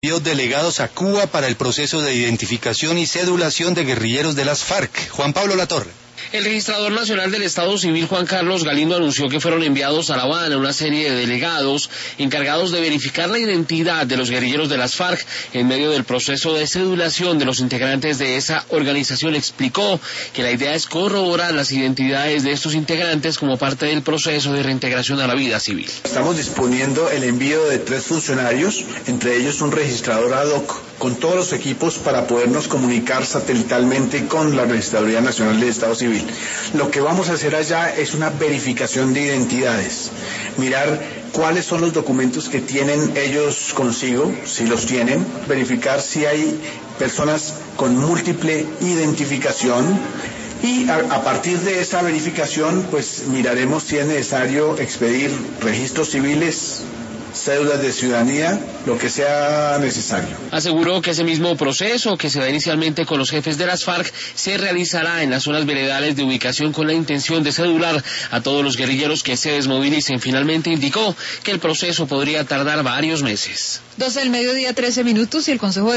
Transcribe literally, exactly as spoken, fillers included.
Envió delegados a Cuba para el proceso de identificación y cedulación de guerrilleros de las FARC. Juan Pablo Latorre. El registrador nacional del Estado Civil, Juan Carlos Galindo, anunció que fueron enviados a La Habana una serie de delegados encargados de verificar la identidad de los guerrilleros de las FARC en medio del proceso de cedulación de los integrantes de esa organización. Explicó que la idea es corroborar las identidades de estos integrantes como parte del proceso de reintegración a la vida civil. Estamos disponiendo el envío de tres funcionarios, entre ellos un registrador ad hoc, con todos los equipos para podernos comunicar satelitalmente con la Registraduría Nacional del Estado Civil. Lo que vamos a hacer allá es una verificación de identidades, mirar cuáles son los documentos que tienen ellos consigo, si los tienen, verificar si hay personas con múltiple identificación y a, a partir de esa verificación pues miraremos si es necesario expedir registros civiles, cédulas de ciudadanía, lo que sea necesario. Aseguró que ese mismo proceso que se da inicialmente con los jefes de las FARC se realizará en las zonas veredales de ubicación con la intención de cedular a todos los guerrilleros que se desmovilicen. Finalmente indicó que el proceso podría tardar varios meses. doce del mediodía, trece minutos, y el Consejo de